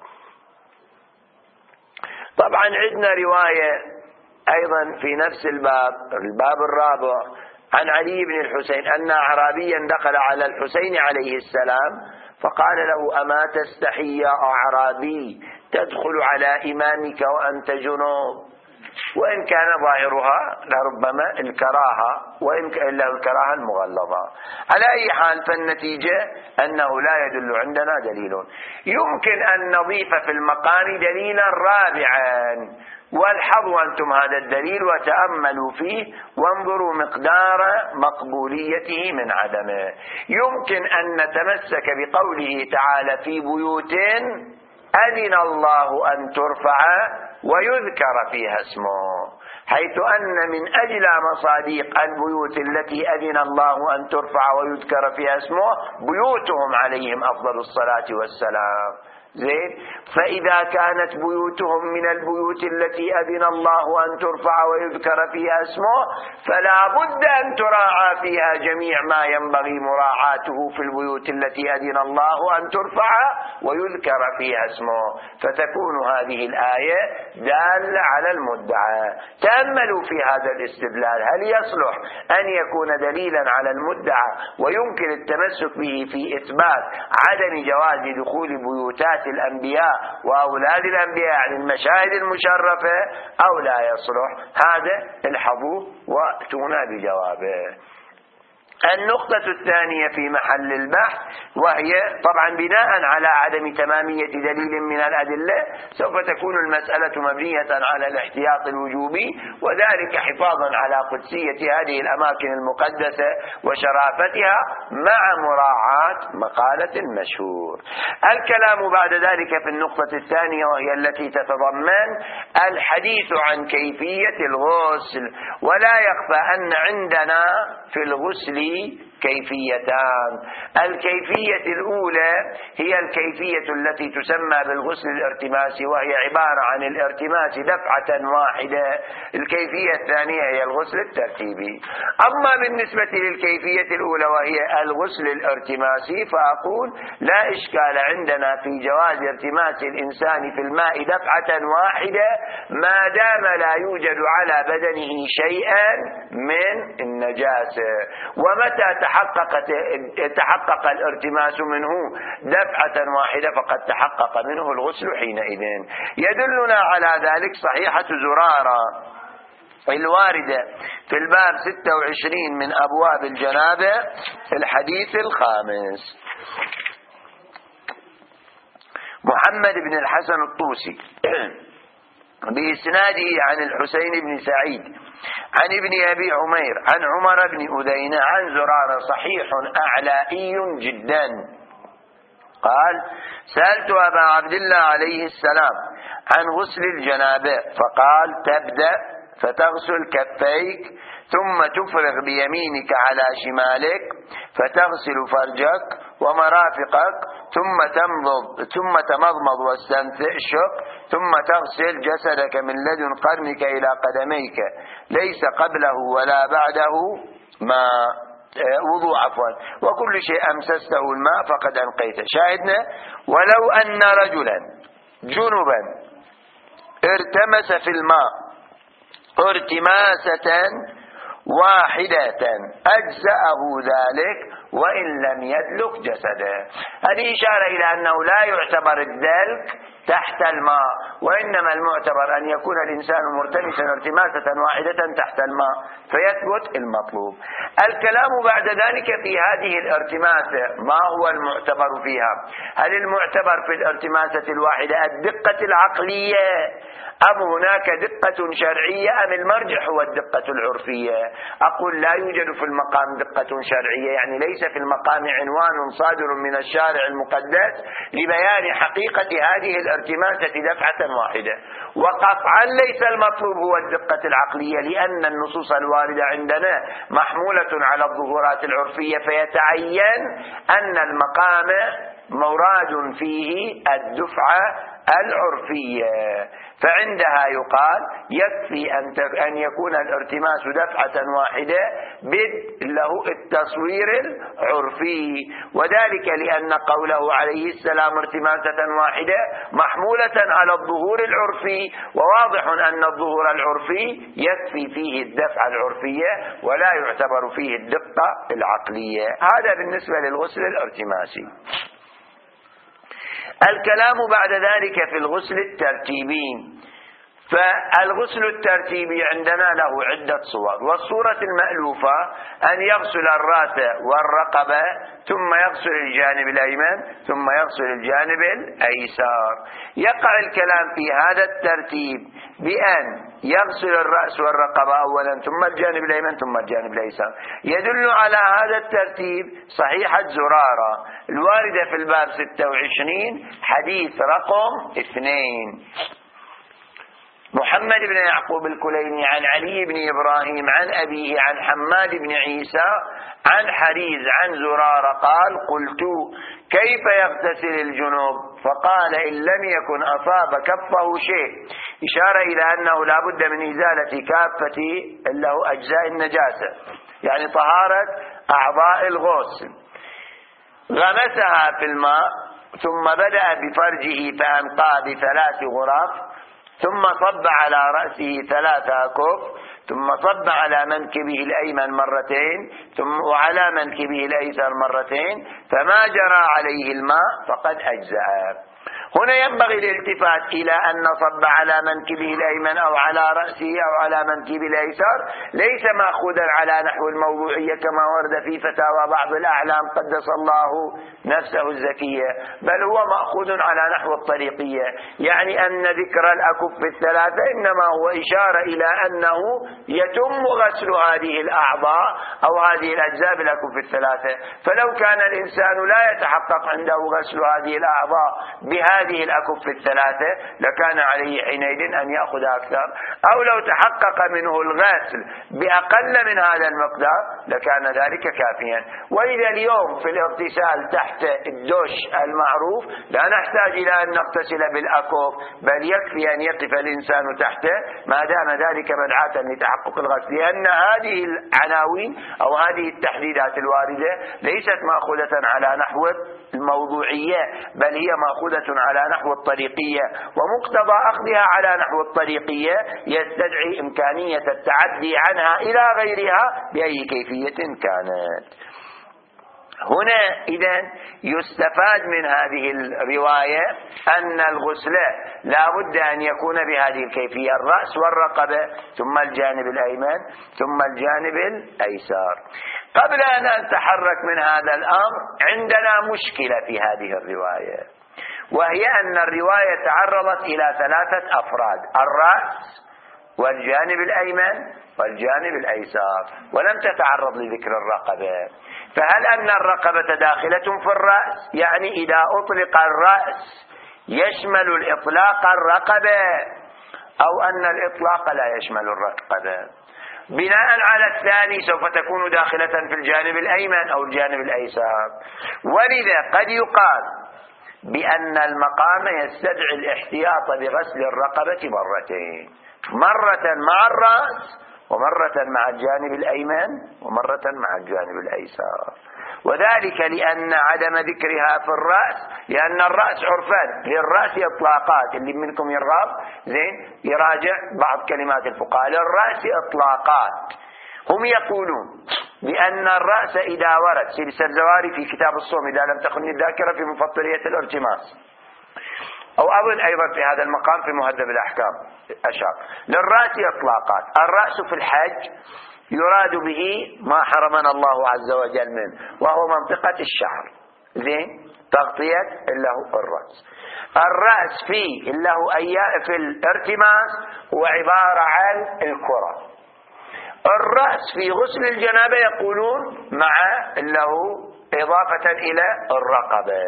طبعا عندنا رواية أيضا في نفس الباب الرابع عن علي بن الحسين أن أعرابيا دخل على الحسين عليه السلام فقال له أما تستحي يا أعرابي تدخل على إمامك وأنت جنوب؟ وإن كان ظاهرها لربما الكراهة، وإن كان له الكراهة المغلظة. على أي حال فالنتيجة أنه لا يدل عندنا دليل. يمكن أن نضيف في المقام دليلا رابعا، والحظوا أنتم هذا الدليل وتأملوا فيه وانظروا مقدار مقبوليته من عدمه. يمكن أن نتمسك بقوله تعالى في بيوت أذن الله أن ترفع ويذكر فيها اسمه، حيث أن من أجل مصاديق البيوت التي أذن الله أن ترفع ويذكر فيها اسمه بيوتهم عليهم أفضل الصلاة والسلام. زين، فإذا كانت بيوتهم من البيوت التي أذن الله أن ترفع ويذكر فيها اسمه فلا بد أن تراعى فيها جميع ما ينبغي مراعاته في البيوت التي أذن الله أن ترفع ويذكر فيها اسمه، فتكون هذه الآية دالة على المدعى. تأملوا في هذا الاستدلال، هل يصلح أن يكون دليلا على المدعى ويمكن التمسك به في إثبات عدم جواز دخول بيوتات بنات الأنبياء وأولاد الأنبياء يعني المشاهد المشرفة أو لا يصلح؟ هذا الحظوظ وأتونا بجوابه. النقطة الثانية في محل البحث، وهي طبعا بناء على عدم تمامية دليل من الأدلة سوف تكون المسألة مبنية على الاحتياط الوجوبي، وذلك حفاظا على قدسية هذه الأماكن المقدسة وشرافتها مع مراعاة مقالة المشهور. الكلام بعد ذلك في النقطة الثانية، وهي التي تتضمن الحديث عن كيفية الغسل. ولا يخفى أن عندنا في الغسل كيفيتان. الكيفية الأولى هي الكيفية التي تسمى بالغسل الارتماسي، وهي عبارة عن الارتماس دفعة واحدة. الكيفية الثانية هي الغسل الترتيبي. أما بالنسبة للكيفية الأولى وهي الغسل الارتماسي، فأقول لا إشكال عندنا في جواز ارتماس الإنسان في الماء دفعة واحدة ما دام لا يوجد على بدنه شيئا من النجاسة. ومتى تحقق الارتماس منه دفعة واحدة فقد تحقق منه الغسل حينئذ. يدلنا على ذلك صحيحة زرارة الواردة في الباب 26 من أبواب الجنابة في الحديث الخامس. محمد بن الحسن الطوسي بإسناده عن الحسين بن سعيد عن ابن أبي عمير عن عمر بن أذينة عن زرارة صحيح أعلائي جدا قال: سألت أبا عبد الله عليه السلام عن غسل الجنابة فقال: تبدأ فتغسل كفيك ثم تفرغ بيمينك على شمالك فتغسل فرجك ومرافقك ثم تمضمض واستنشق ثم تغسل جسدك من لدن قرنك إلى قدميك ليس قبله ولا بعده وضوء وكل شيء أمسسته الماء فقد أنقيته. شاهدنا: ولو أن رجلا جنبا ارتمس في الماء ارتماسة واحدة أجزأه ذلك وإن لم يدلك جسده. هذه إشارة إلى أنه لا يعتبر الدلك تحت الماء، وإنما المعتبر أن يكون الإنسان مرتمسا ارتماسة واحدة تحت الماء فيثبت المطلوب. الكلام بعد ذلك في هذه الارتماسة ما هو المعتبر فيها؟ هل المعتبر في الارتماسة الواحدة الدقة العقلية أم هناك دقة شرعية أم المرجح هو الدقة العرفية؟ أقول لا يوجد في المقام دقة شرعية، يعني ليس في المقام عنوان صادر من الشارع المقدس لبيان حقيقة هذه الارتماسة دفعة واحدة. وقطعا ليس المطلوب هو الدقة العقلية، لأن النصوص الواردة عندنا محمولة على الظهورات العرفية، فيتعين أن المقام مراد فيه الدفعة العرفية. فعندها يقال يكفي أن يكون الارتماس دفعة واحدة له التصوير العرفي، وذلك لأن قوله عليه السلام ارتماسة واحدة محمولة على الظهور العرفي، وواضح أن الظهور العرفي يكفي فيه الدفعة العرفية ولا يعتبر فيه الدقة العقلية. هذا بالنسبة للغسل الارتماسي. الكلام بعد ذلك في الغسل الترتيبي. فالغسل الترتيبي عندنا له عدة صور، والصورة المألوفة أن يغسل الرأس والرقبة ثم يغسل الجانب الأيمن ثم يغسل الجانب الأيسر. يقع الكلام في هذا الترتيب بأن يغسل الرأس والرقبة أولا ثم الجانب الأيمن ثم الجانب الأيسر. يدل على هذا الترتيب صحيحة زرارة الواردة في الباب 26 حديث رقم 2. محمد بن يعقوب الكليني عن علي بن إبراهيم عن أبيه عن حماد بن عيسى عن حريز عن زرارة قال: قلت: كيف يغتسل الجنوب؟ فقال: إن لم يكن أصاب كفه شيء، إشارة إلى أنه لا بد من إزالة كافة له أجزاء النجاسة، يعني طهارة أعضاء الغسل. غمسها في الماء ثم بدأ بفرجه فأنقى ب3 غرف، ثم صب على رأسه 3 أكف، ثم صب على منكبه الأيمن مرتين وعلى منكبه الأيسر مرتين، فما جرى عليه الماء فقد أجزأ. هنا ينبغي الالتفات إلى أن نصب على منكبه الأيمن أو على رأسه أو على منكبه الأيسر ليس مأخوذا على نحو الموضوعية كما ورد في فتاوى بعض الأعلام قدس الله نفسه الزكية، بل هو مأخوذ على نحو الطريقية، يعني أن ذكر الأكف الثلاثة إنما هو إشارة إلى أنه يتم غسل هذه الأعضاء أو هذه الأجزاء بالأكف الثلاثة. فلو كان الإنسان لا يتحقق عنده غسل هذه الأعضاء بهذه الأكف الثلاثة لكان عليه حينئذ أن يأخذ أكثر، أو لو تحقق منه الغسل بأقل من هذا المقدار لكان ذلك كافيا. وإذا اليوم في الاغتسال تحت الدش المعروف لا نحتاج إلى أن نغتسل بالأكف، بل يكفي أن يقف الإنسان تحته ما دام ذلك مدعاة لتحقق الغسل، لأن هذه العناوين أو هذه التحديدات الواردة ليست مأخوذة على نحو الموضوعية، بل هي مأخوذة على نحو الطريقية، ومقتضى أخذها على نحو الطريقية يستدعي إمكانية التعدي عنها إلى غيرها بأي كيفية كانت. هنا إذن يستفاد من هذه الرواية أن الغسل لا بد أن يكون بهذه الكيفية: الرأس والرقبة ثم الجانب الأيمن ثم الجانب الأيسر. قبل أن نتحرك من هذا الأمر عندنا مشكلة في هذه الرواية، وهي أن الرواية تعرضت إلى ثلاثة أفراد: الرأس والجانب الأيمن والجانب الأيسر، ولم تتعرض لذكر الرقبة. فهل أن الرقبة داخلة في الرأس؟ يعني إذا أطلق الرأس يشمل الإطلاق الرقبة، أو أن الإطلاق لا يشمل الرقبة؟ بناء على الثاني سوف تكون داخلة في الجانب الأيمن أو الجانب الأيسر. ولذا قد يقال بأن المقام يستدعي الاحتياط بغسل الرقبة مرتين: مرة مع الرأس ومرة مع الجانب الأيمن ومرة مع الجانب الأيسر. وذلك لأن عدم ذكرها في الرأس، لأن الرأس عرفا للرأس إطلاقات، اللي منكم يرغب زين يراجع بعض كلمات الفقهاء، للرأس إطلاقات. هم يقولون بأن الرأس إذا ورد سلسلة الزواري في كتاب الصوم إذا لم تخن الذاكرة في مفطرية الارتماس، أو أظن أيضا في هذا المقام في مهذب الأحكام أشار للرأس إطلاقات. الرأس في الحج يراد به ما حرمنا الله عز وجل منه، وهو منطقة الشعر، زين تغطية له الرأس. الرأس فيه له في الارتماس هو عبارة عن الكرة. الرأس في غسل الجنابة يقولون مع له إضافة إلى الرقبة.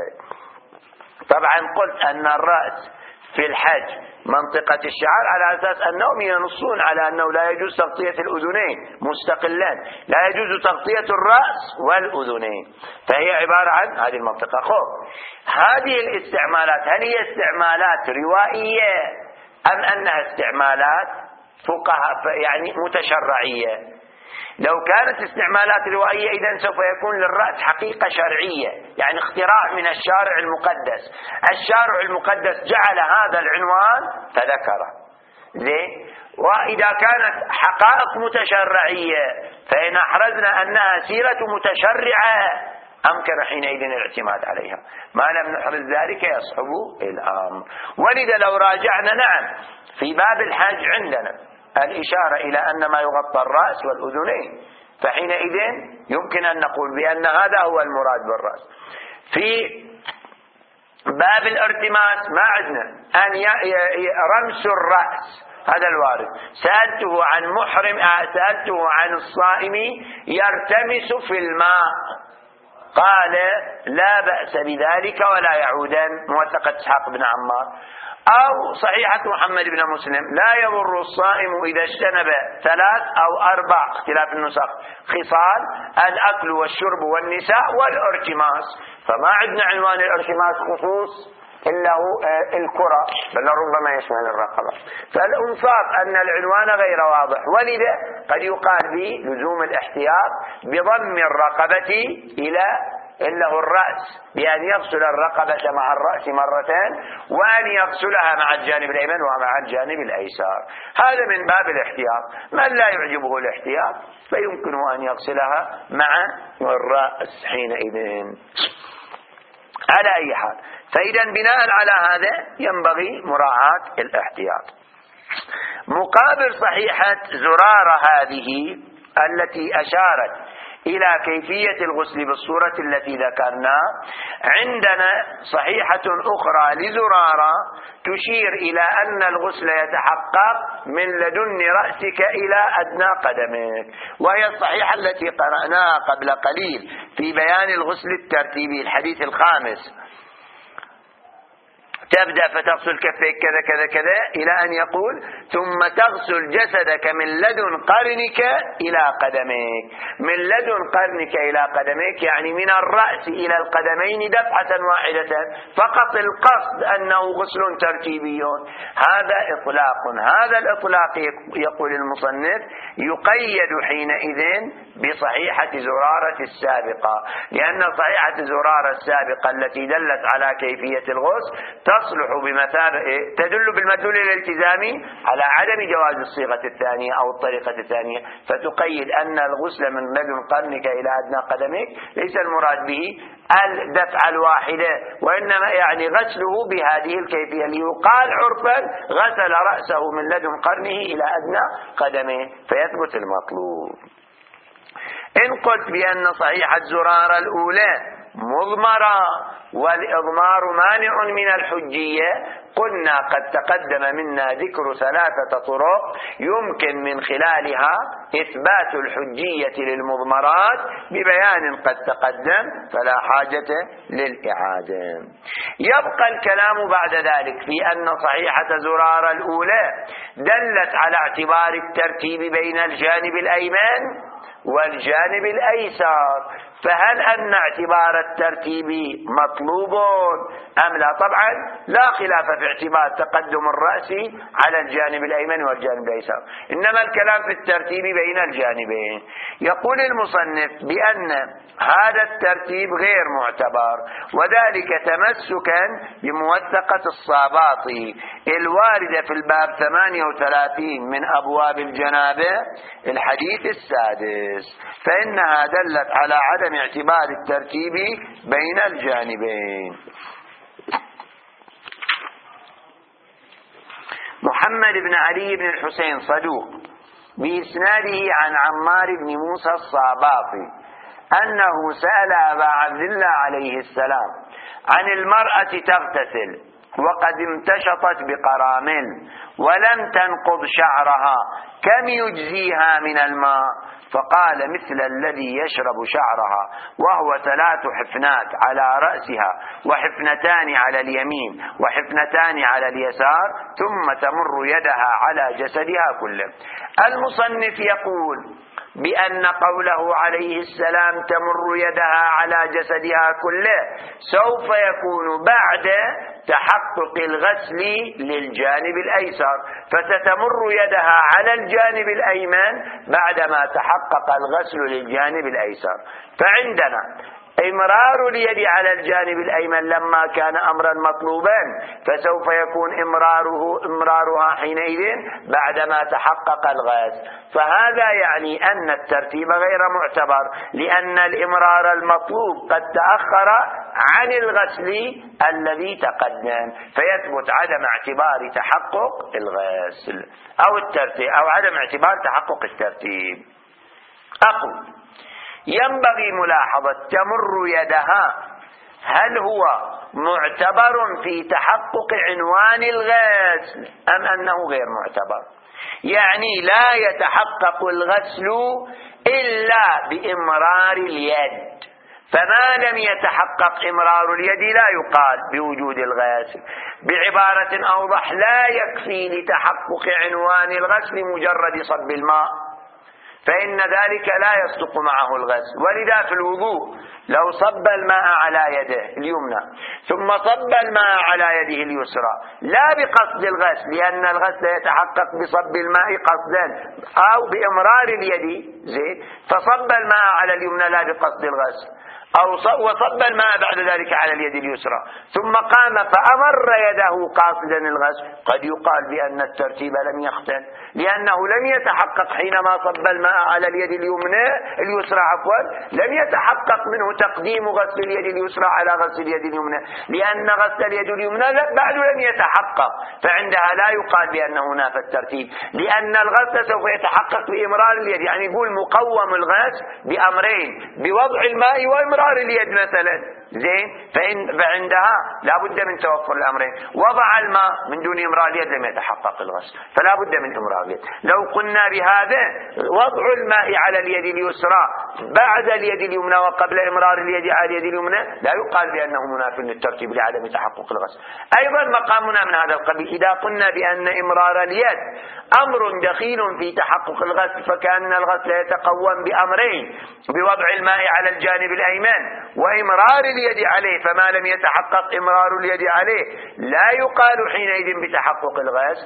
طبعا قلت أن الرأس في الحج منطقة الشعر على أساس أنهم ينصون على أنه لا يجوز تغطية الأذنين مستقلا، لا يجوز تغطية الرأس والأذنين، فهي عبارة عن هذه المنطقة. هذه الاستعمالات هل هي استعمالات روائية أم أنها استعمالات فقهاء يعني متشرعية؟ لو كانت استعمالات روائية إذن سوف يكون للرأس حقيقة شرعية، يعني اختراع من الشارع المقدس. الشارع المقدس جعل هذا العنوان فذكره، زين. وإذا كانت حقائق متشرعية فإن أحرزنا أنها سيرة متشرعة أمكن حينئذ الاعتماد عليها، ما لم نحرز ذلك يصعب الأمر. ولذا لو راجعنا نعم في باب الحج عندنا الإشارة إلى أن ما يغطى الرأس والأذنين، فحينئذ يمكن أن نقول بأن هذا هو المراد بالرأس. في باب الارتماس ما عندنا أن رمس الرأس، هذا الوارد. سألته عن محرم، سألته عن الصائم يرتمس في الماء، قال لا بأس بذلك ولا يعودن، موثقة إسحاق بن عمار. أو صحيحة محمد بن مسلم: لا يضر الصائم إذا اجتنب 3 أو 4 اختلاف النسخ خصال: الأكل والشرب والنساء والارتماس. فما عندنا عنوان الارتماس خصوص إلا هو الكرة، بل ربما يشمل الرقبة. فالأنصاف أن العنوان غير واضح، ولذا قد يقال بلزوم الاحتياط بضم الرقبة إلى إنه الرأس، بأن يغسل الرقبة مع الرأس مرتين، وأن يغسلها مع الجانب الأيمن ومع الجانب الأيسر. هذا من باب الاحتياط. من لا يعجبه الاحتياط فيمكنه أن يغسلها مع الرأس حينئذ. على أي حال. فإذا بناء على هذا ينبغي مراعاة الاحتياط. مقابل صحيحة زرارة هذه التي أشارت إلى كيفية الغسل بالصورة التي ذكرنا، عندنا صحيحة أخرى لزرارة تشير إلى أن الغسل يتحقق من لدن رأسك إلى أدنى قدمك، وهي الصحيحة التي قرأناها قبل قليل في بيان الغسل الترتيبي، الحديث الخامس. تبدأ فتغسل كفيك كذا كذا كذا إلى أن يقول ثم تغسل جسدك من لدن قرنك إلى قدميك. من لدن قرنك إلى قدميك يعني من الرأس إلى القدمين دفعة واحدة، فقط القصد أنه غسل ترتيبي. هذا إطلاق. هذا الإطلاق يقول المصنف يقيد حينئذ بصحيحة زرارة السابقة، لأن صحيحة زرارة السابقة التي دلت على كيفية الغسل تصلح تدل بالمدلول الالتزامي على عدم جواز الصيغة الثانية أو الطريقة الثانية، فتقيد أن الغسل من لدن قرنك إلى أدنى قدمك ليس المراد به الدفعة الواحدة، وإنما يعني غسله بهذه الكيفية ليقال عرفا غسل رأسه من لدن قرنه إلى أدنى قدمه فيثبت المطلوب. إن قلت بأن صحيحة زرارة الأولى مضمرة والإضمار مانع من الحجية، قلنا قد تقدم منا ذكر 3 طرق يمكن من خلالها إثبات الحجية للمضمرات ببيان قد تقدم، فلا حاجة للإعادة. يبقى الكلام بعد ذلك في أن صحيحة زرارة الأولى دلت على اعتبار الترتيب بين الجانب الأيمن والجانب الأيسر، فهل أن اعتبار الترتيب مطلوب أم لا؟ طبعا لا خلاف في اعتبار تقدم الرأس على الجانب الأيمن والجانب الأيسر، إنما الكلام في الترتيب بين الجانبين. يقول المصنف بأن هذا الترتيب غير معتبر، وذلك تمسكا بموثقة الصاباطي الواردة في الباب 38 من أبواب الجنابة الحديث السادس، فإنها دلت على عدم اعتبار الترتيب بين الجانبين. محمد بن علي بن الحسين صدوق بإسناده عن عمار بن موسى الصاباطي أنه سأل أبا عبد الله عليه السلام عن المرأة تغتسل وقد امتشطت بقرامل ولم تنقض شعرها كم يجزيها من الماء؟ فقال مثل الذي يشرب شعرها وهو 3 حفنات على رأسها وحفنتان على اليمين وحفنتان على اليسار ثم تمر يدها على جسدها كله. المصنف يقول بأن قوله عليه السلام تمر يدها على جسدها كله سوف يكون بعد تحقق الغسل للجانب الأيسر، فستمر يدها على الجانب الأيمن بعدما تحقق الغسل للجانب الأيسر. فعندنا إمرار اليد على الجانب الأيمن لما كان أمرا مطلوبا، فسوف يكون إمرارها حينئذ بعدما تحقق الغسل، فهذا يعني أن الترتيب غير معتبر، لأن الإمرار المطلوب قد تأخر عن الغسل الذي تقدم، فيثبت عدم اعتبار تحقق الغسل أو الترتيب أو عدم اعتبار تحقق الترتيب. أقول ينبغي ملاحظة تمر يدها، هل هو معتبر في تحقق عنوان الغسل أم أنه غير معتبر؟ يعني لا يتحقق الغسل إلا بإمرار اليد، فما لم يتحقق إمرار اليد لا يقال بوجود الغسل. بعبارة أوضح، لا يكفي لتحقق عنوان الغسل مجرد صب الماء، فإن ذلك لا يصدق معه الغسل. ولذا في الوضوء لو صب الماء على يده اليمنى ثم صب الماء على يده اليسرى لا بقصد الغسل، لأن الغسل يتحقق بصب الماء قصدا أو بإمرار اليد زين، فصب الماء على اليمنى لا بقصد الغسل، وصب الماء بعد ذلك على اليد اليسرى ثم قام فأمر يده قاصدا الغسل، قد يقال بأن الترتيب لم يختل، لأنه لم يتحقق حينما صب الماء على اليد اليسرى لم يتحقق منه تقديم غسل اليد اليسرى على غسل اليد اليمنى، لأن غسل اليد اليمنى بعد لم يتحقق، فعندها لا يقال بأنه نافى الترتيب، لأن الغسل سوف يتحقق بإمرار اليد، يعني يقول مقوم الغسل بأمرين، بوضع الماء وإمرار اليد مثلا، زين، فعندها لا بد من توفر الأمرين. وضع الماء من دون إمرار اليد لم يتحقق الغسل، فلا بد من إمرار اليد. لو قلنا بهذا وضع الماء على اليد اليسرى بعد اليد اليمنى وقبل إمرار اليد على اليد اليمنى لا يقال بأنه مناف للترتيب لعدم تحقق الغسل. أيضا مقامنا من هذا القبيل إذا قلنا بأن إمرار اليد أمر دخيل في تحقق الغسل، فكأن الغسل يتقوم بأمرين، بوضع الماء على الجانب الأيمن وإمرار اليد عليه، فما لم يتحقق إمرار اليد عليه لا يقال حينئذ بتحقق الغسل،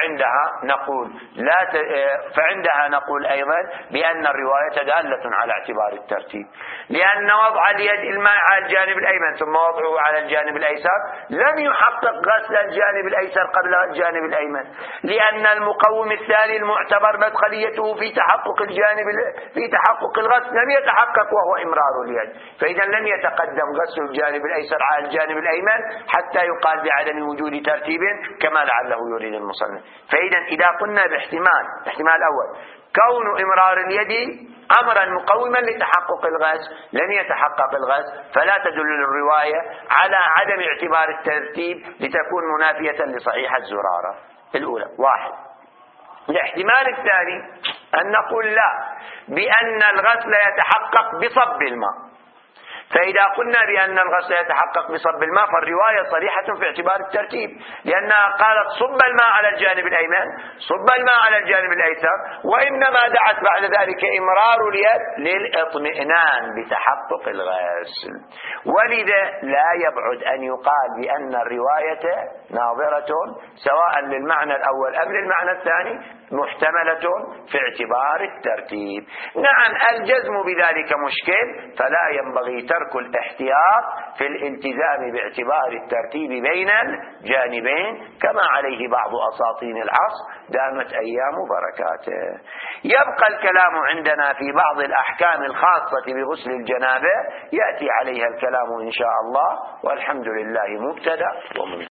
فعندها نقول أيضا بأن الرواية دالة على اعتبار الترتيب، لأن وضع اليد الماء على الجانب الأيمن ثم وضعه على الجانب الأيسر لم يحقق غسل الجانب الأيسر قبل الجانب الأيمن، لأن المقوم الثاني المعتبر مدخليته في تحقق الغسل لم يتحقق وهو إمرار اليد، فإذا لم يتقدم غسل الجانب الأيسر على الجانب الأيمن حتى يقال بعدم وجود ترتيب كما لعله يريد المصنف. فإذا إذا قلنا باحتمال أول كون إمرار اليد أمرا مقوما لتحقق الغسل لم يتحقق الغسل، فلا تدل الرواية على عدم اعتبار الترتيب لتكون منافية لصحيح الزرارة الأولى. واحد. الاحتمال الثاني أن نقول لا، بأن الغسل يتحقق بصب الماء، فإذا قلنا بأن الغسل يتحقق بصب الماء فالرواية صريحة في اعتبار الترتيب، لأنها قالت صب الماء على الجانب الأيمن، صب الماء على الجانب الأيسر، وإنما دعت بعد ذلك إمرار اليد للإطمئنان بتحقق الغسل. ولذا لا يبعد أن يقال بأن الرواية ناظرة سواء للمعنى الأول أم للمعنى الثاني، محتملة في اعتبار الترتيب. نعم الجزم بذلك مشكل، فلا ينبغي ترك الاحتياط في الالتزام باعتبار الترتيب بين الجانبين كما عليه بعض أساطين العصر دامت أيام بركاته. يبقى الكلام عندنا في بعض الأحكام الخاصة بغسل الجنابة، يأتي عليها الكلام إن شاء الله، والحمد لله مبتدأ ومنتهى.